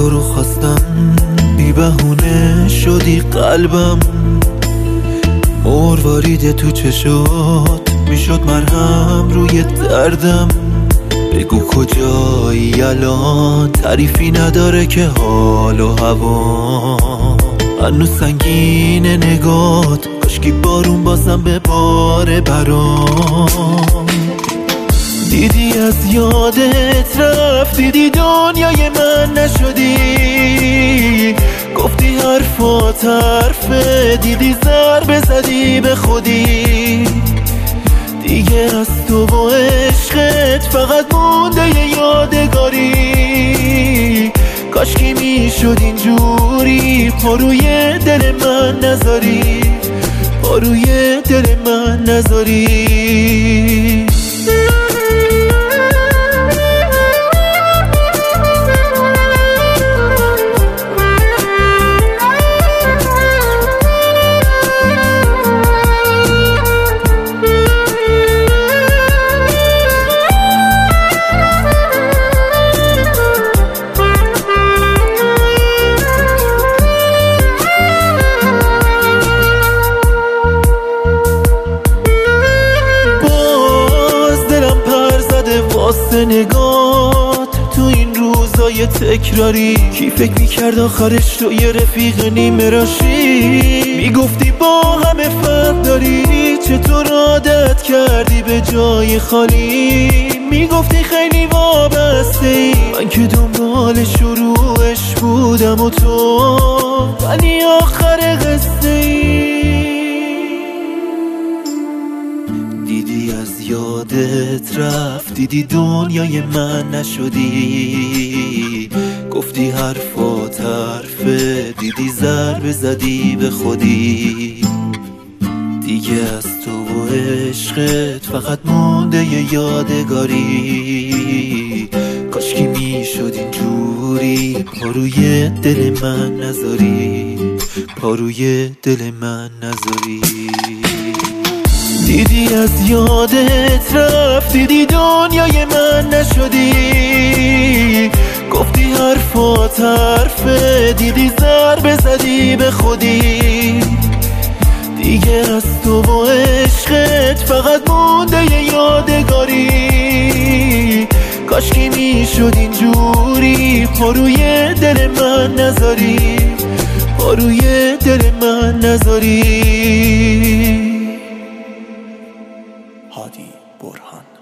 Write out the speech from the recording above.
تو رو خواستم، بی بهونه شدی قلبم. مروارید تو چشات میشد مرهم روی دردم. بگو کجایی الان، تعریفی نداره که حال و هوا. هنوز سنگینه نگات، کاشکی بارون بازم به باره برام. دیدی از یادت رفت، دیدی دنیای من نشدی. گفتی حرفات حرفه، دیدی ضربه زدی به خودی. دیگه از تو و عشقت فقط مونده یه یادگاری. کاشکی میشد اینجوری پا روی دل من نذاری، پا روی دل من نذاری. واسه نگات تو این روزای تکراری، کی فکر میکرد آخرش تو یه رفیق نیمه راشی. میگفتی با همه فرق داری، چطور عادت کردی به جای خالی. میگفتی خیلی وابسته ای، من که دنبال شروعش بودم و تو ولی آخر قصه ای. دیدی از یادت رفت، دیدی دنیای من نشدی. گفتی حرفات حرفه، دیدی ضربه زدی به خودی. دیگه از تو و عشقت فقط مونده یه یادگاری. کاشکی میشد اینجوری پا روی دل من نذاری، پا روی دل من نذاری. دیدی از یادت رفت، دیدی دنیای من نشدی. گفتی حرفات حرفه، دیدی ضربه زدی به خودی. دیگه از تو و عشقت فقط مونده یه یادگاری. کاشکی میشد اینجوری پا روی دل من نذاری، پا روی دل من نذاری. هادی برهان.